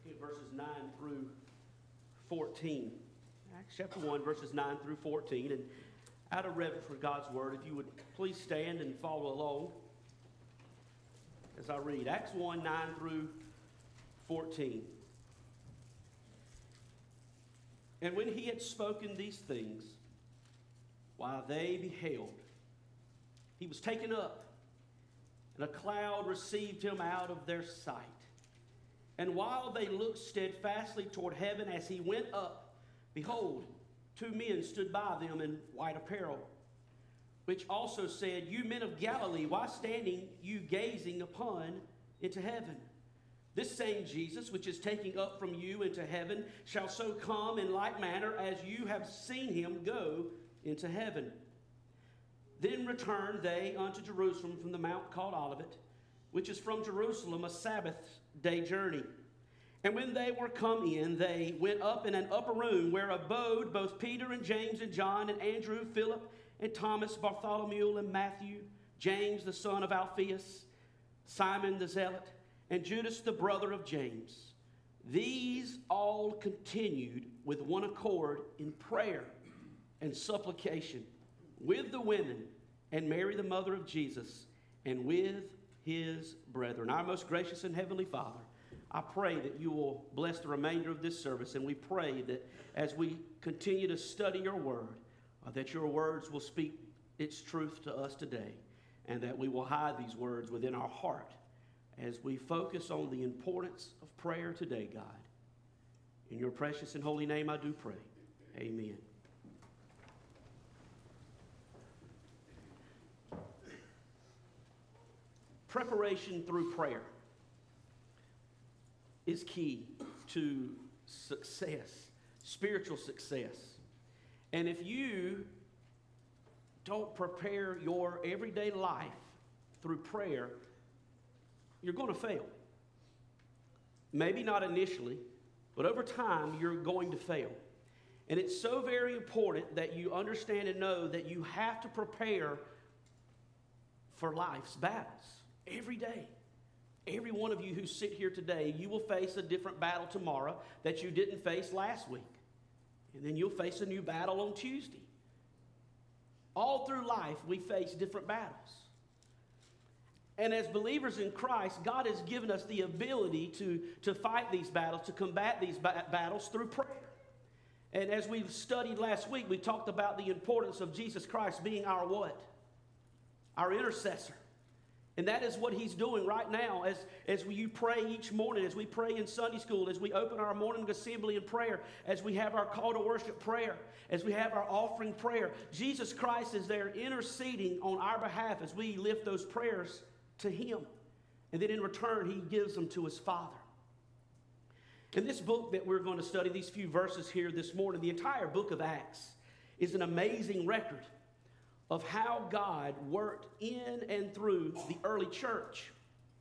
verses 9 through 14. Acts chapter 1, verses 9 through 14. And out of reverence for God's word, if you would please stand and follow along as I read. Acts 1, 9 through 14. And when he had spoken these things, while they beheld, he was taken up, and a cloud received him out of their sight. And while they looked steadfastly toward heaven as he went up, behold, two men stood by them in white apparel, which also said, You men of Galilee, why standing you gazing upon into heaven? This same Jesus, which is taking up from you into heaven, shall so come in like manner as you have seen him go into heaven. Then returned they unto Jerusalem from the mount called Olivet, which is from Jerusalem a Sabbath day journey. And when they were come in, they went up in an upper room where abode both Peter and James and John and Andrew, Philip and Thomas, Bartholomew and Matthew, James the son of Alphaeus, Simon the Zealot, and Judas the brother of James. These all continued with one accord in prayer and supplication with the women and Mary the mother of Jesus and with his brethren. Our most gracious and heavenly Father, I pray that you will bless the remainder of this service, and we pray that as we continue to study your word, that your words will speak its truth to us today, and that we will hide these words within our heart as we focus on the importance of prayer today, God. In your precious and holy name I do pray. Amen. Preparation through prayer is key to success, spiritual success. And if you don't prepare your everyday life through prayer, you're going to fail. Maybe not initially, but over time you're going to fail. And it's so very important that you understand and know that you have to prepare for life's battles every day. Every one of you who sit here today, you will face a different battle tomorrow that you didn't face last week. And then you'll face a new battle on Tuesday. All through life, we face different battles. And as believers in Christ, God has given us the ability to fight these battles, to combat these battles through prayer. And as we studied last week, we talked about the importance of Jesus Christ being our what? Our intercessor. And that is what he's doing right now as you pray each morning, as we pray in Sunday school, as we open our morning assembly in prayer, as we have our call to worship prayer, as we have our offering prayer. Jesus Christ is there interceding on our behalf as we lift those prayers to him. And then in return, he gives them to his Father. In this book that we're going to study, these few verses here this morning, the entire book of Acts is an amazing record of how God worked in and through the early church.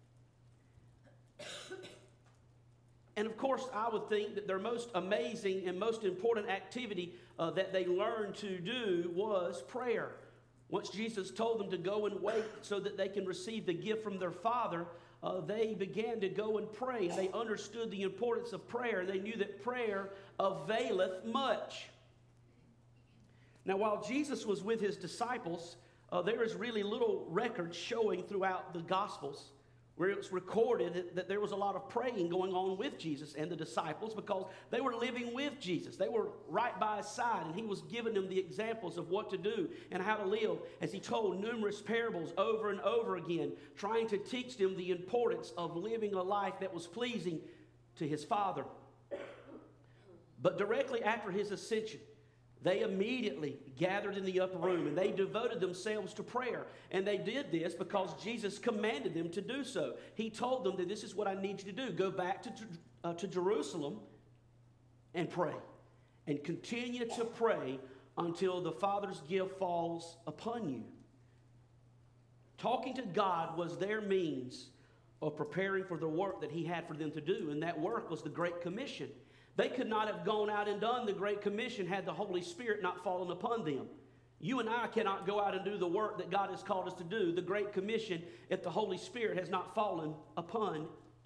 And of course, I would think that their most amazing and most important activity that they learned to do was prayer. Once Jesus told them to go and wait so that they can receive the gift from their Father, they began to go and pray. And they understood the importance of prayer. They knew that prayer availeth much. Now, while Jesus was with his disciples, there is really little record showing throughout the Gospels where it's recorded that there was a lot of praying going on with Jesus and the disciples because they were living with Jesus. They were right by his side, and he was giving them the examples of what to do and how to live as he told numerous parables over and over again, trying to teach them the importance of living a life that was pleasing to his Father. But directly after his ascension, they immediately gathered in the upper room and they devoted themselves to prayer. And they did this because Jesus commanded them to do so. He told them that this is what I need you to do. Go back to Jerusalem and pray. And continue to pray until the Father's gift falls upon you. Talking to God was their means of preparing for the work that he had for them to do. And that work was the Great Commission. They could not have gone out and done the Great Commission had the Holy Spirit not fallen upon them. You and I cannot go out and do the work that God has called us to do, the Great Commission, if the Holy Spirit has not fallen upon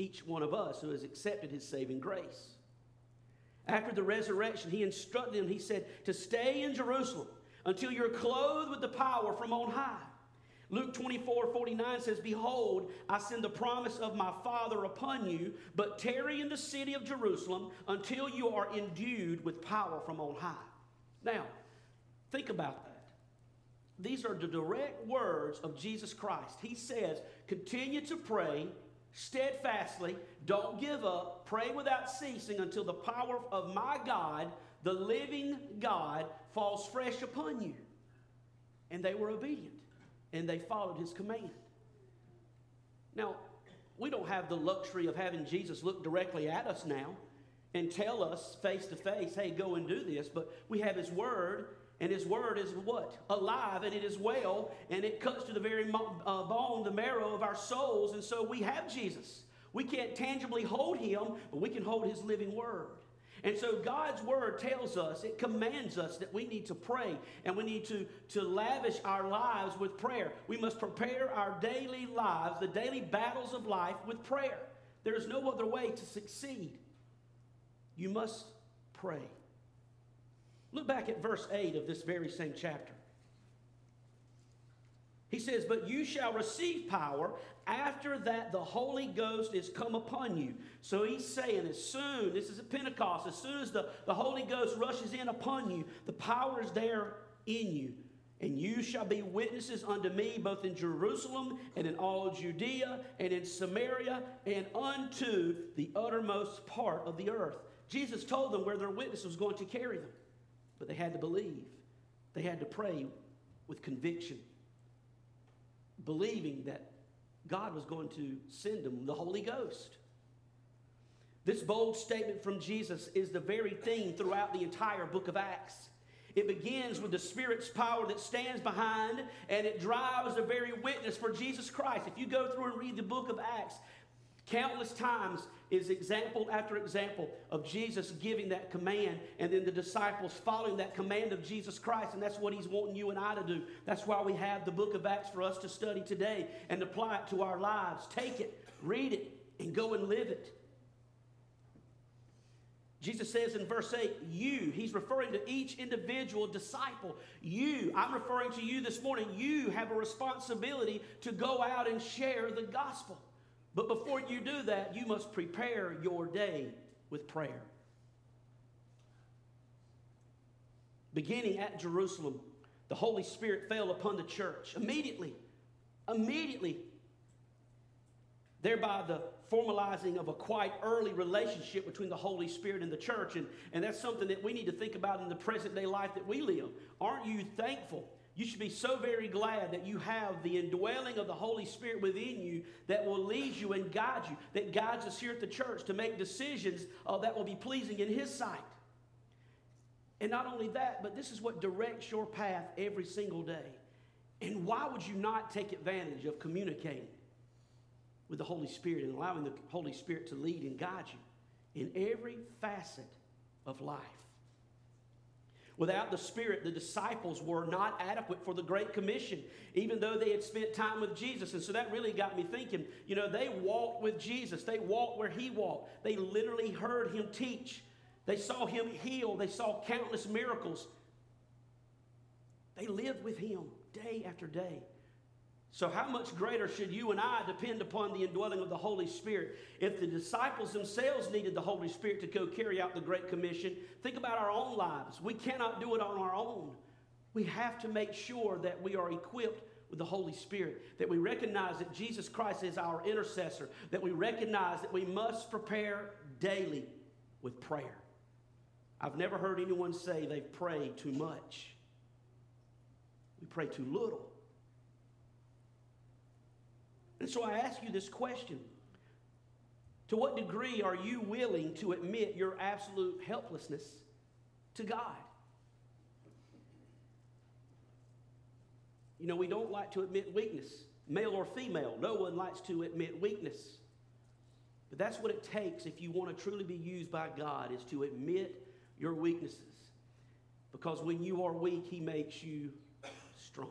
each one of us who has accepted his saving grace. After the resurrection, he instructed them, he said, to stay in Jerusalem until you're clothed with the power from on high. Luke 24:49 says, behold, I send the promise of my Father upon you, but tarry in the city of Jerusalem until you are endued with power from on high. Now, think about that. These are the direct words of Jesus Christ. He says, continue to pray steadfastly, don't give up, pray without ceasing until the power of my God, the living God, falls fresh upon you. And they were obedient, and they followed his command. Now, we don't have the luxury of having Jesus look directly at us now and tell us face to face, hey, go and do this, but we have his word. And his word is what? Alive, and it is well, and it cuts to the very bone, the marrow of our souls. And so we have Jesus. We can't tangibly hold him, but we can hold his living word. And so God's word tells us, it commands us that we need to pray, and we need to lavish our lives with prayer. We must prepare our daily lives, the daily battles of life, with prayer. There is no other way to succeed. You must pray. Look back at verse 8 of this very same chapter. He says, but you shall receive power after that the Holy Ghost is come upon you. So he's saying as soon, this is at Pentecost, as soon as the Holy Ghost rushes in upon you, the power is there in you. And you shall be witnesses unto me both in Jerusalem and in all Judea and in Samaria and unto the uttermost part of the earth. Jesus told them where their witness was going to carry them. But they had to believe. They had to pray with conviction, believing that God was going to send them the Holy Ghost. This bold statement from Jesus is the very theme throughout the entire book of Acts. It begins with the Spirit's power that stands behind, and it drives the very witness for Jesus Christ. If you go through and read the book of Acts, countless times is example after example of Jesus giving that command, and then the disciples following that command of Jesus Christ, and that's what he's wanting you and I to do. That's why we have the book of Acts for us to study today and apply it to our lives. Take it, read it, and go and live it. Jesus says in verse 8, you, he's referring to each individual disciple. You, I'm referring to you this morning, you have a responsibility to go out and share the gospel. But before you do that, you must prepare your day with prayer. Beginning at Jerusalem, the Holy Spirit fell upon the church immediately, thereby the formalizing of a quite early relationship between the Holy Spirit and the church. And that's something that we need to think about in the present day life that we live. Aren't you thankful? You should be so very glad that you have the indwelling of the Holy Spirit within you that will lead you and guide you, that guides us here at the church to make decisions that will be pleasing in his sight. And not only that, but this is what directs your path every single day. And why would you not take advantage of communicating with the Holy Spirit and allowing the Holy Spirit to lead and guide you in every facet of life? Without the Spirit, the disciples were not adequate for the Great Commission, even though they had spent time with Jesus. And so that really got me thinking, they walked with Jesus. They walked where he walked. They literally heard him teach. They saw him heal. They saw countless miracles. They lived with him day after day. So how much greater should you and I depend upon the indwelling of the Holy Spirit? If the disciples themselves needed the Holy Spirit to go carry out the Great Commission, think about our own lives. We cannot do it on our own. We have to make sure that we are equipped with the Holy Spirit, that we recognize that Jesus Christ is our intercessor, that we recognize that we must prepare daily with prayer. I've never heard anyone say they've prayed too much. We pray too little. And so I ask you this question. To what degree are you willing to admit your absolute helplessness to God? We don't like to admit weakness, male or female. No one likes to admit weakness. But that's what it takes if you want to truly be used by God, is to admit your weaknesses. Because when you are weak, he makes you strong.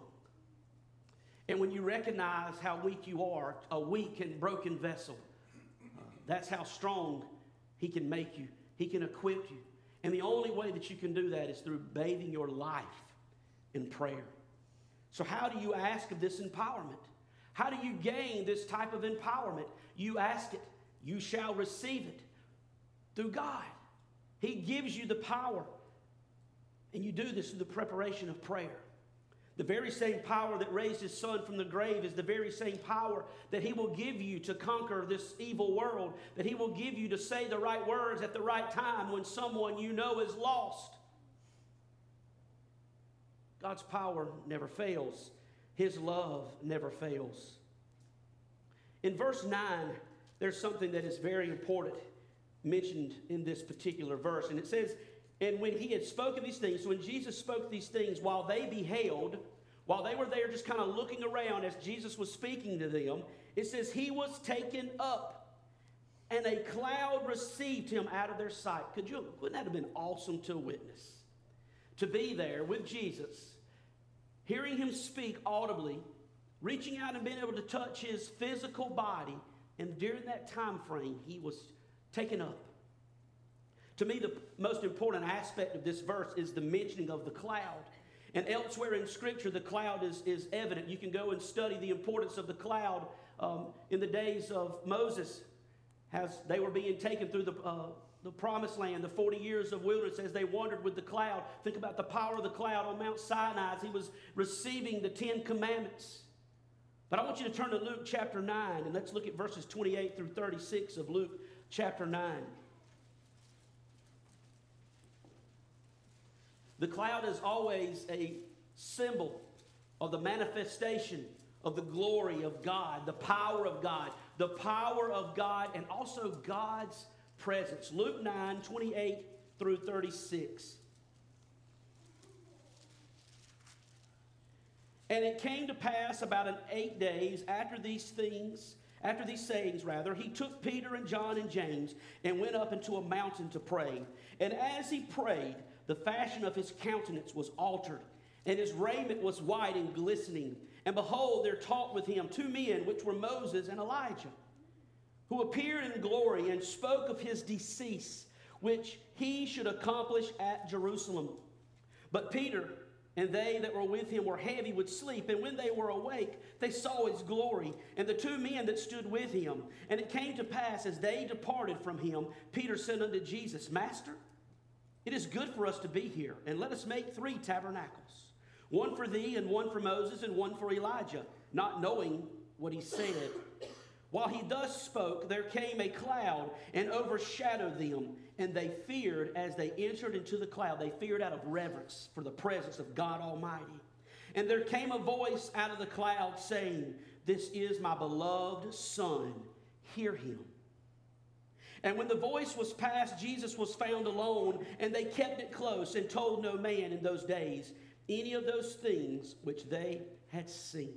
And when you recognize how weak you are, a weak and broken vessel, That's how strong He can make you. He can equip you. And the only way that you can do that is through bathing your life in prayer. So how do you ask of this empowerment? How do you gain this type of empowerment? You ask it. You shall receive it through God. He gives you the power. And you do this through the preparation of prayer. The very same power that raised His Son from the grave is the very same power that He will give you to conquer this evil world, that He will give you to say the right words at the right time when someone you know is lost. God's power never fails. His love never fails. In verse 9, there's something that is very important mentioned in this particular verse. And it says, and when He had spoken these things, so when Jesus spoke these things, while they beheld, while they were there just kind of looking around as Jesus was speaking to them, it says He was taken up, and a cloud received Him out of their sight. Wouldn't that have been awesome to witness? To be there with Jesus, hearing Him speak audibly, reaching out and being able to touch His physical body, and during that time frame, He was taken up. To me, the most important aspect of this verse is the mentioning of the cloud. And elsewhere in Scripture, the cloud is evident. You can go and study the importance of the cloud in the days of Moses, as they were being taken through the promised land, the 40 years of wilderness as they wandered with the cloud. Think about the power of the cloud on Mount Sinai as He was receiving the 10 Commandments. But I want you to turn to Luke chapter 9, and let's look at verses 28 through 36 of Luke chapter 9. The cloud is always a symbol of the manifestation of the glory of God, the power of God, and also God's presence. Luke 9, 28 through 36. And it came to pass about 8 days after these sayings, he took Peter and John and James and went up into a mountain to pray. And as he prayed, the fashion of his countenance was altered, and his raiment was white and glistening. And behold, there talked with him 2 men, which were Moses and Elijah, who appeared in glory and spoke of his decease, which he should accomplish at Jerusalem. But Peter and they that were with him were heavy with sleep, and when they were awake, they saw his glory, and the 2 men that stood with him. And it came to pass, as they departed from him, Peter said unto Jesus, Master, it is good for us to be here, and let us make 3 tabernacles, one for thee, and one for Moses, and one for Elijah, not knowing what he said. While he thus spoke, there came a cloud and overshadowed them, and they feared as they entered into the cloud. They feared out of reverence for the presence of God Almighty. And there came a voice out of the cloud saying, This is my beloved Son, hear him. And when the voice was past, Jesus was found alone, and they kept it close and told no man in those days any of those things which they had seen.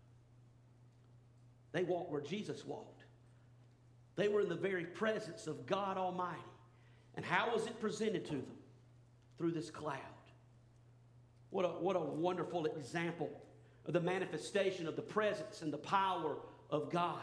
They walked where Jesus walked. They were in the very presence of God Almighty. And how was it presented to them? Through this cloud. What a wonderful example of the manifestation of the presence and the power of God.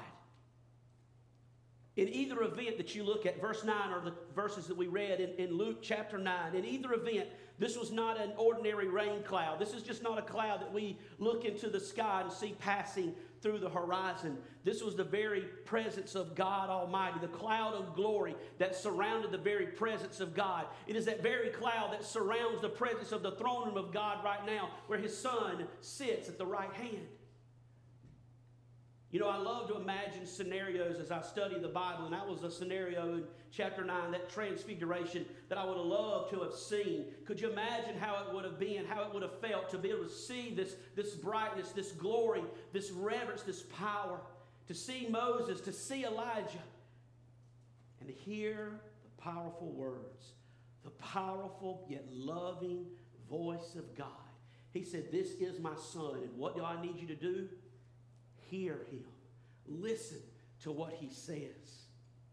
In either event that you look at, verse 9 or the verses that we read in Luke chapter 9, in either event, this was not an ordinary rain cloud. This is just not a cloud that we look into the sky and see passing through the horizon. This was the very presence of God Almighty, the cloud of glory that surrounded the very presence of God. It is that very cloud that surrounds the presence of the throne room of God right now, where His Son sits at the right hand. You know, I love to imagine scenarios as I study the Bible, and that was a scenario in chapter 9, that transfiguration that I would have loved to have seen. Could you imagine how it would have been, how it would have felt to be able to see this brightness, this glory, this reverence, this power, to see Moses, to see Elijah, and to hear the powerful words, the powerful yet loving voice of God. He said, This is my Son, and what do I need you to do? Hear him. Listen to what he says.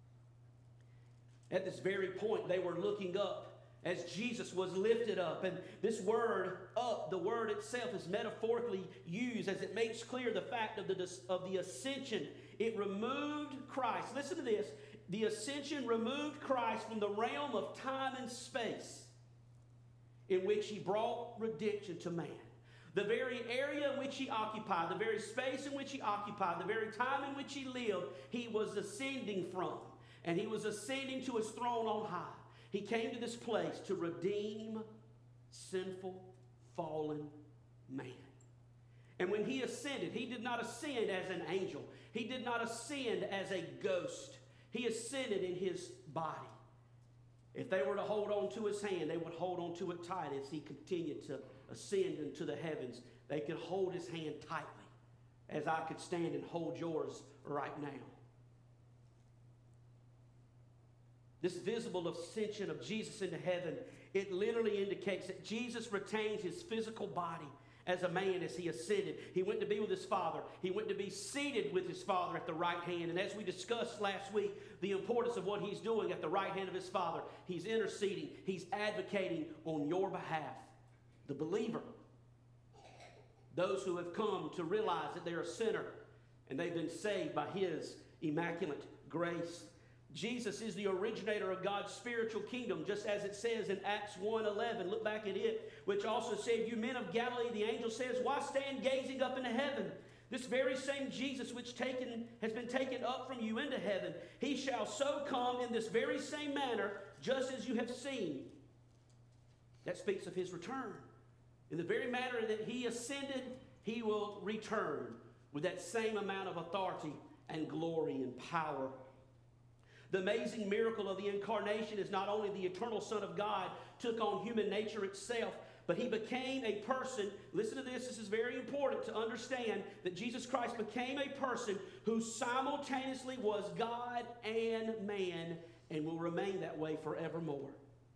At this very point, they were looking up as Jesus was lifted up. And this word, up, the word itself is metaphorically used as it makes clear the fact of the ascension. It removed Christ. Listen to this. the ascension removed Christ from the realm of time and space in which he brought redemption to man. The very area in which he occupied, the very space in which he occupied, the very time in which he lived, he was ascending from. And he was ascending to his throne on high. He came to this place to redeem sinful, fallen man. And when he ascended, he did not ascend as an angel. He did not ascend as a ghost. He ascended in his body. If they were to hold on to his hand, they would hold on to it tight as he continued to ascend into the heavens. They could hold his hand tightly, as I could stand and hold yours right now. This visible ascension of Jesus into heaven, it literally indicates that Jesus retains his physical body as a man as he ascended. He went to be with his Father. He went to be seated with his Father at the right hand. And as we discussed last week, the importance of what he's doing at the right hand of his Father, he's interceding. He's advocating on your behalf. The believer, those who have come to realize that they're a sinner and they've been saved by his immaculate grace. Jesus is the originator of God's spiritual kingdom, just as it says in Acts 1:11. Look back at it, which also said, "You men of Galilee," the angel says, "why stand gazing up into heaven? This very same Jesus which has been taken up from you into heaven, he shall so come in this very same manner, just as you have seen." That speaks of his return. In the very manner that he ascended, he will return with that same amount of authority and glory and power. The amazing miracle of the incarnation is not only the eternal Son of God took on human nature itself, but he became a person. Listen to this. This is very important to understand that Jesus Christ became a person who simultaneously was God and man and will remain that way forevermore.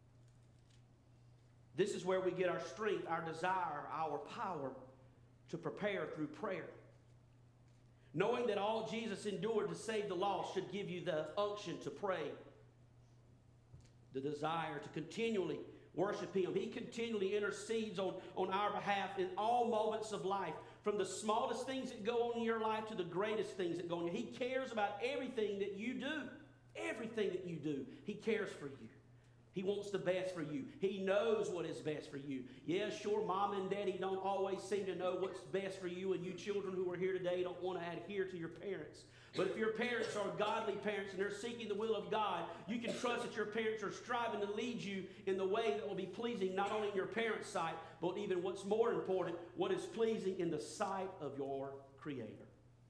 This is where we get our strength, our desire, our power to prepare through prayer. Knowing that all Jesus endured to save the lost should give you the unction to pray. The desire to continually worship him. He continually intercedes on our behalf in all moments of life. From the smallest things that go on in your life to the greatest things that go on. He cares about everything that you do. Everything that you do. He cares for you. He wants the best for you. He knows what is best for you. Yeah, sure, mom and daddy don't always seem to know what's best for you, and you children who are here today don't want to adhere to your parents. But if your parents are godly parents and they're seeking the will of God, you can trust that your parents are striving to lead you in the way that will be pleasing not only in your parents' sight, but even what's more important, what is pleasing in the sight of your Creator.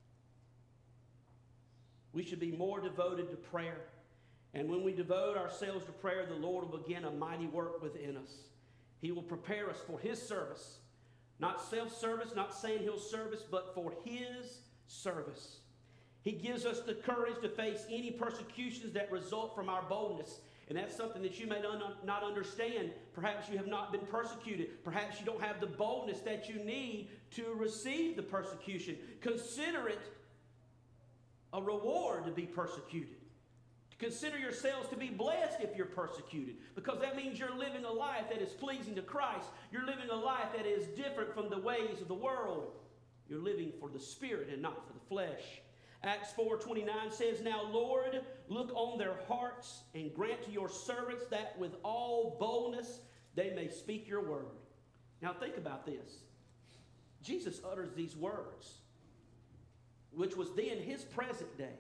We should be more devoted to prayer. And when we devote ourselves to prayer, the Lord will begin a mighty work within us. He will prepare us for his service. Not self-service, not saying he'll service, but for his service. He gives us the courage to face any persecutions that result from our boldness. And that's something that you may not understand. Perhaps you have not been persecuted. Perhaps you don't have the boldness that you need to receive the persecution. Consider it a reward to be persecuted. Consider yourselves to be blessed if you're persecuted, because that means you're living a life that is pleasing to Christ. You're living a life that is different from the ways of the world. You're living for the Spirit and not for the flesh. Acts 4:29 says, "Now, Lord, look on their hearts and grant to your servants that with all boldness they may speak your word." Now, think about this. Jesus utters these words, which was then his present day.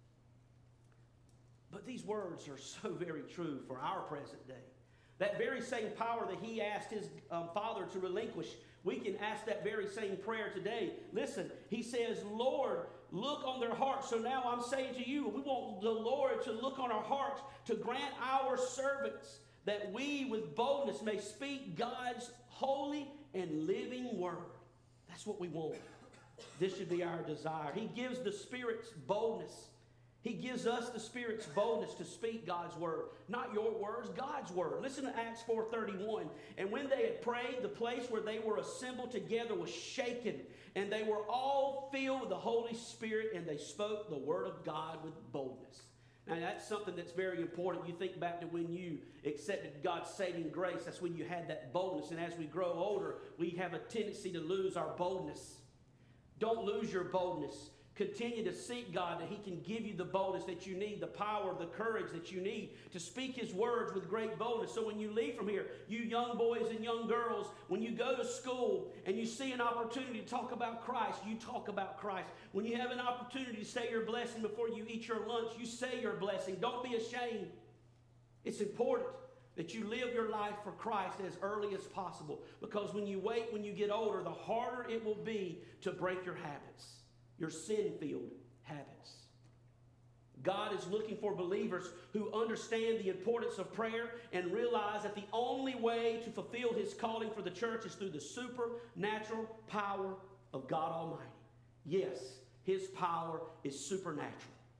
But these words are so very true for our present day. That very same power that he asked his Father to relinquish, we can ask that very same prayer today. Listen, he says, "Lord, look on their hearts." So now I'm saying to you, we want the Lord to look on our hearts, to grant our servants that we with boldness may speak God's holy and living word. That's what we want. This should be our desire. He gives the Spirit's boldness. He gives us the Spirit's boldness to speak God's word. Not your words, God's word. Listen to Acts 4:31. "And when they had prayed, the place where they were assembled together was shaken, and they were all filled with the Holy Spirit, and they spoke the word of God with boldness." Now that's something that's very important. You think back to when you accepted God's saving grace. That's when you had that boldness. And as we grow older, we have a tendency to lose our boldness. Don't lose your boldness. Continue to seek God that He can give you the boldness that you need, the power, the courage that you need to speak His words with great boldness. So when you leave from here, you young boys and young girls, when you go to school and you see an opportunity to talk about Christ, you talk about Christ. When you have an opportunity to say your blessing before you eat your lunch, you say your blessing. Don't be ashamed. It's important that you live your life for Christ as early as possible, because when you wait, when you get older, the harder it will be to break your habits. Your sin-filled habits. God is looking for believers who understand the importance of prayer and realize that the only way to fulfill His calling for the church is through the supernatural power of God Almighty. Yes, His power is supernatural.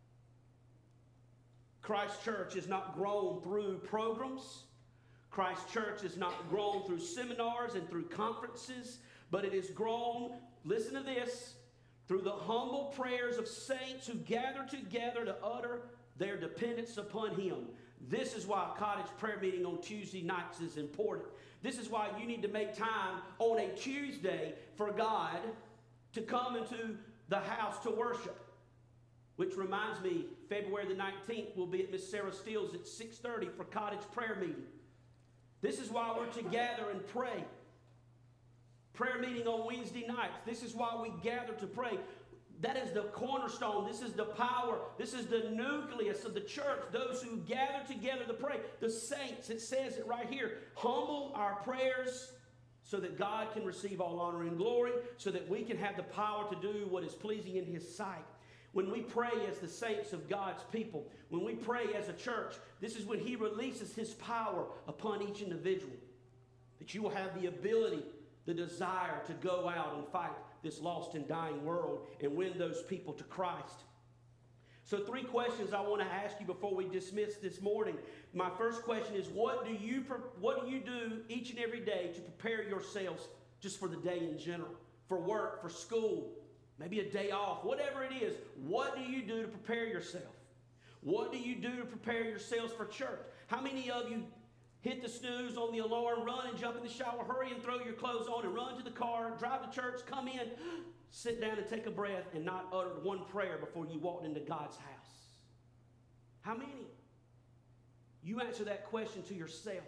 Christ Church is not grown through programs. Christ Church is not grown through seminars and through conferences, but it is grown, listen to this, through the humble prayers of saints who gather together to utter their dependence upon Him. This is why a cottage prayer meeting on Tuesday nights is important. This is why you need to make time on a Tuesday for God to come into the house to worship. Which reminds me, February the 19th, we'll be at Miss Sarah Steele's at 6:30 for cottage prayer meeting. This is why we're to gather and pray. Prayer meeting on Wednesday nights. This is why we gather to pray. That is the cornerstone. This is the power. This is the nucleus of the church. Those who gather together to pray. The saints, it says it right here. Humble our prayers so that God can receive all honor and glory, so that we can have the power to do what is pleasing in His sight. When we pray as the saints of God's people, when we pray as a church, this is when He releases His power upon each individual. That you will have the ability, the desire to go out and fight this lost and dying world and win those people to Christ. So 3 questions I want to ask you before we dismiss this morning. My first question is, what do you do each and every day to prepare yourselves just for the day in general? For work, for school, maybe a day off, whatever it is. What do you do to prepare yourself? What do you do to prepare yourselves for church? How many of you hit the snooze on the alarm, run and jump in the shower, hurry and throw your clothes on and run to the car, drive to church, come in, sit down and take a breath and not utter one prayer before you walked into God's house? How many? You answer that question to yourself.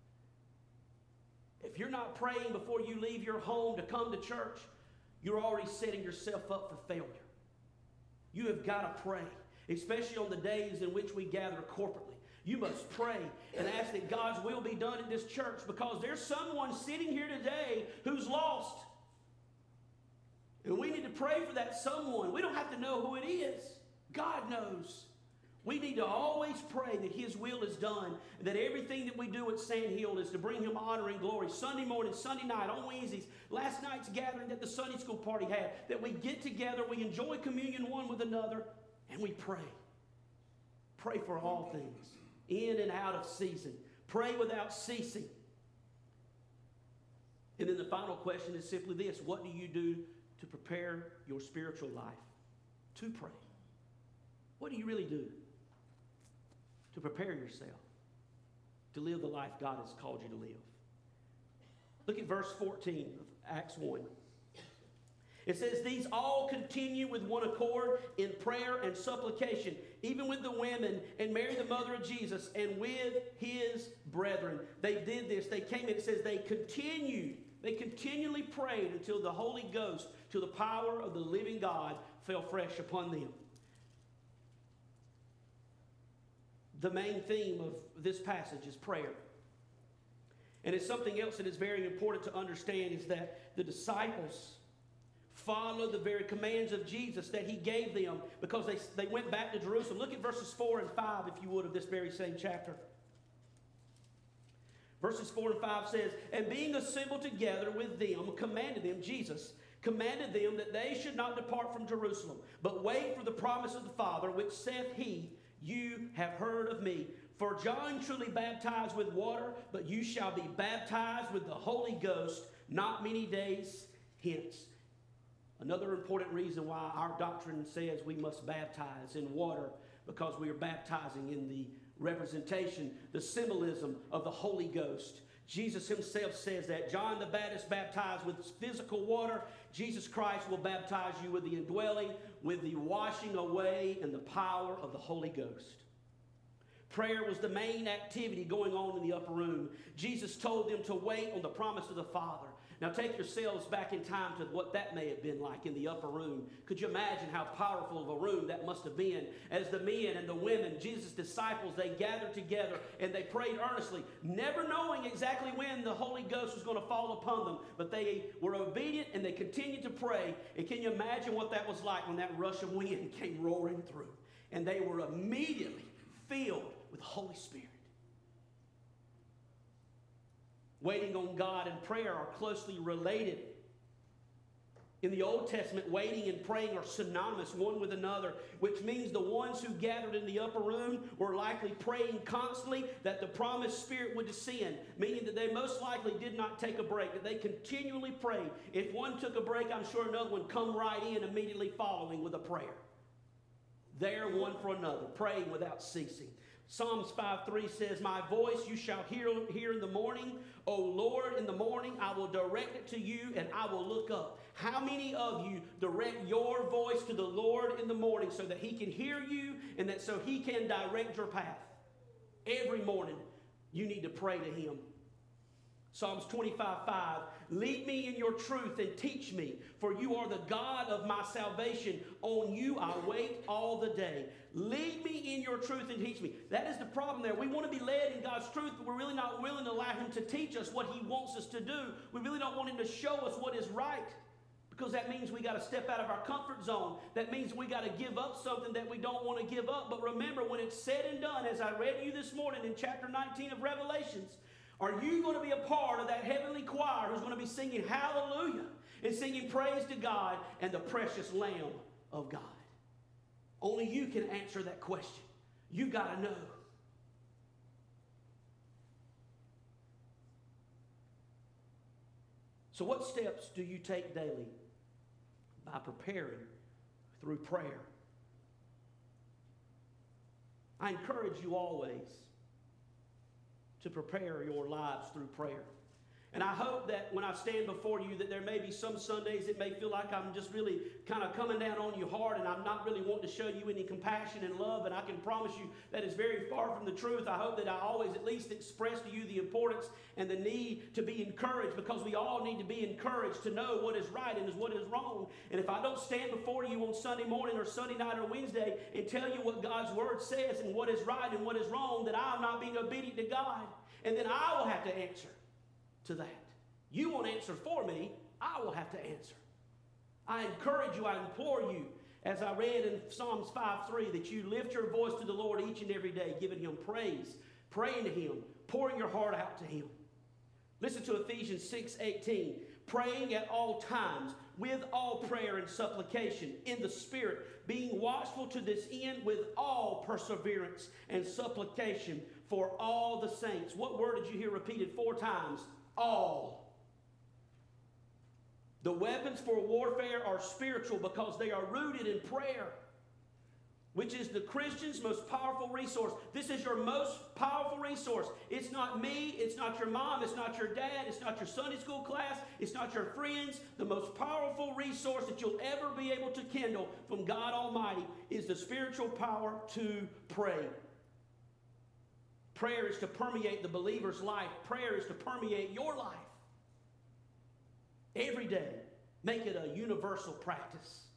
If you're not praying before you leave your home to come to church, you're already setting yourself up for failure. You have got to pray, especially on the days in which we gather corporately. You must pray and ask that God's will be done in this church, because there's someone sitting here today who's lost. And we need to pray for that someone. We don't have to know who it is. God knows. We need to always pray that His will is done, and that everything that we do at Sand Hill is to bring Him honor and glory. Sunday morning, Sunday night, on Wednesdays, last night's gathering that the Sunday school party had, that we get together, we enjoy communion one with another, and we pray. Pray for all things, in and out of season. Pray without ceasing. And then the final question is simply this: what do you do to prepare your spiritual life to pray? What do you really do to prepare yourself to live the life God has called you to live? Look at verse 14 of Acts 1. It says, "These all continue with one accord in prayer and supplication, even with the women and Mary the mother of Jesus, and with His brethren." They did this. They came in. It says they continued. They continually prayed until the Holy Ghost, till the power of the living God fell fresh upon them. The main theme of this passage is prayer. And it's something else that is very important to understand, is that the disciples followed the very commands of Jesus that He gave them, because they went back to Jerusalem. Look at verses 4 and 5, if you would, of this very same chapter. Verses 4 and 5 says, "And being assembled together with them, Jesus commanded them that they should not depart from Jerusalem, but wait for the promise of the Father, which saith He, You have heard of me. For John truly baptized with water, but you shall be baptized with the Holy Ghost not many days hence." Another important reason why our doctrine says we must baptize in water, because we are baptizing in the representation, the symbolism of the Holy Ghost. Jesus himself says that. John the Baptist baptized with physical water. Jesus Christ will baptize you with the indwelling, with the washing away and the power of the Holy Ghost. Prayer was the main activity going on in the upper room. Jesus told them to wait on the promise of the Father. Now take yourselves back in time to what that may have been like in the upper room. Could you imagine how powerful of a room that must have been? As the men and the women, Jesus' disciples, they gathered together and they prayed earnestly, never knowing exactly when the Holy Ghost was going to fall upon them. But they were obedient and they continued to pray. And can you imagine what that was like when that rush of wind came roaring through? And they were immediately filled with the Holy Spirit. Waiting on God and prayer are closely related. In the Old Testament, waiting and praying are synonymous one with another, which means the ones who gathered in the upper room were likely praying constantly that the promised Spirit would descend, meaning that they most likely did not take a break, that they continually prayed. If one took a break, I'm sure another one would come right in immediately following with a prayer. There one for another, praying without ceasing. Psalms 5:3 says, "My voice you shall hear in the morning. O Lord, in the morning I will direct it to you and I will look up." How many of you direct your voice to the Lord in the morning so that he can hear you and that so he can direct your path? Every morning you need to pray to him. Psalms 25:5, "Lead me in your truth and teach me, for you are the God of my salvation. On you I wait all the day." Lead me in your truth and teach me. That is the problem there. We want to be led in God's truth, but we're really not willing to allow him to teach us what he wants us to do. We really don't want him to show us what is right, because that means we got to step out of our comfort zone. That means we got to give up something that we don't want to give up. But remember, when it's said and done, as I read you this morning in chapter 19 of Revelations, are you going to be a part of that heavenly choir who's going to be singing hallelujah and singing praise to God and the precious Lamb of God? Only you can answer that question. You got to know. So what steps do you take daily? By preparing through prayer. I encourage you always to prepare your lives through prayer. And I hope that when I stand before you, that there may be some Sundays it may feel like I'm just really kind of coming down on you hard and I'm not really wanting to show you any compassion and love. And I can promise you that is very far from the truth. I hope that I always at least express to you the importance and the need to be encouraged, because we all need to be encouraged to know what is right and what is wrong. And if I don't stand before you on Sunday morning or Sunday night or Wednesday and tell you what God's word says and what is right and what is wrong, that I'm not being obedient to God. And then I will have to answer to that. You won't answer for me. I will have to answer. I encourage you, I implore you, as I read in Psalms 5:3, that you lift your voice to the Lord each and every day, giving him praise, praying to him, pouring your heart out to him. Listen to Ephesians 6:18. "Praying at all times with all prayer and supplication in the Spirit, being watchful to this end with all perseverance and supplication for all the saints." What word did you hear repeated 4 times? All. The weapons for warfare are spiritual because they are rooted in prayer, which is the Christian's most powerful resource. This is your most powerful resource. It's not me, it's not your mom, it's not your dad, it's not your Sunday school class, it's not your friends. The most powerful resource that you'll ever be able to kindle from God Almighty is the spiritual power to pray. Prayer is to permeate the believer's life. Prayer is to permeate your life. Every day, make it a universal practice.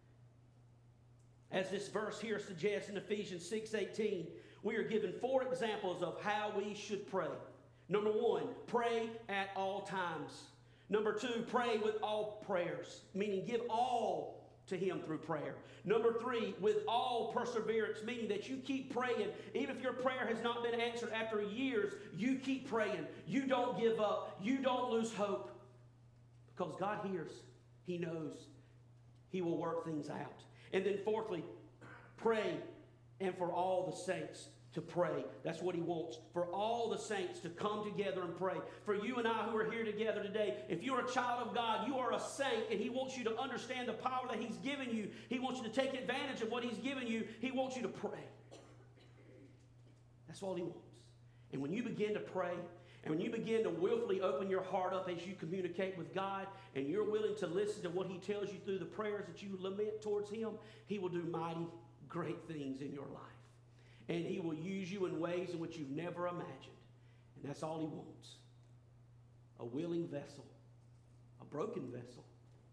As this verse here suggests in Ephesians 6:18, we are given 4 examples of how we should pray. Number 1, pray at all times. Number 2, pray with all prayers, meaning give all to him through prayer. Number 3, with all perseverance, meaning that you keep praying. Even if your prayer has not been answered after years, you keep praying. You don't give up. You don't lose hope. Because God hears. He knows. He will work things out. And then 4thly, pray, and for all the saints to pray. That's what he wants. For all the saints to come together and pray. For you and I who are here together today, if you're a child of God, you are a saint, and he wants you to understand the power that he's given you. He wants you to take advantage of what he's given you. He wants you to pray. That's all he wants. And when you begin to pray, And when you begin to willfully open your heart up as you communicate with God, and you're willing to listen to what He tells you through the prayers that you lament towards Him, He will do mighty, great things in your life. And He will use you in ways in which you've never imagined. And that's all He wants. A willing vessel, a broken vessel.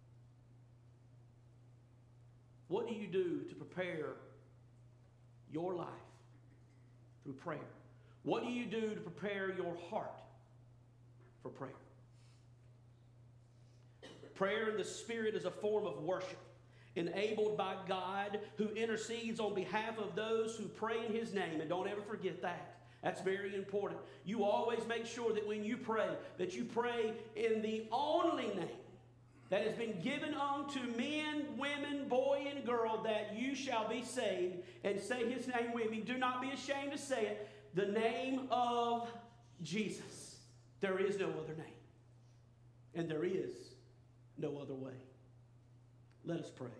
What do you do to prepare your life through prayer? What do you do to prepare your heart for prayer? Prayer in the Spirit is a form of worship enabled by God, who intercedes on behalf of those who pray in His name. And don't ever forget that. That's very important. You always make sure that when you pray, that you pray in the only name that has been given unto men, women, boy, and girl, that you shall be saved. And say His name with me. Do not be ashamed to say it. The name of Jesus. There is no other name. And there is no other way. Let us pray.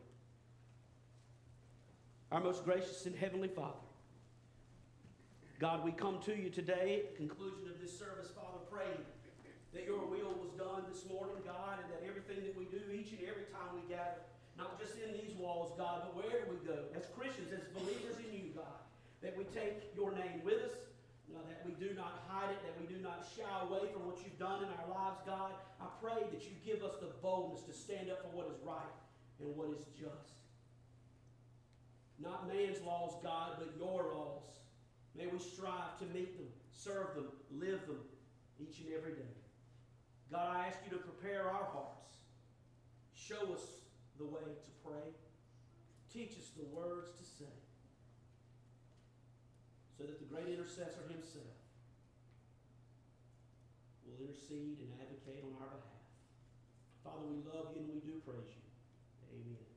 Our most gracious and heavenly Father, God, we come to you today at the conclusion of this service, Father, praying that your will was done this morning, God, and that everything that we do each and every time we gather, not just in these walls, God, but wherever we go, as Christians, as believers in you, God, that we take your name with us, that we do not hide it, that we do not shy away from what you've done in our lives, God. I pray that you give us the boldness to stand up for what is right and what is just. Not man's laws, God, but your laws. May we strive to meet them, serve them, live them each and every day. God, I ask you to prepare our hearts. Show us the way to pray. Teach us the words to say, so that the great intercessor Himself will intercede and advocate on our behalf. Father, we love you and we do praise you. Amen.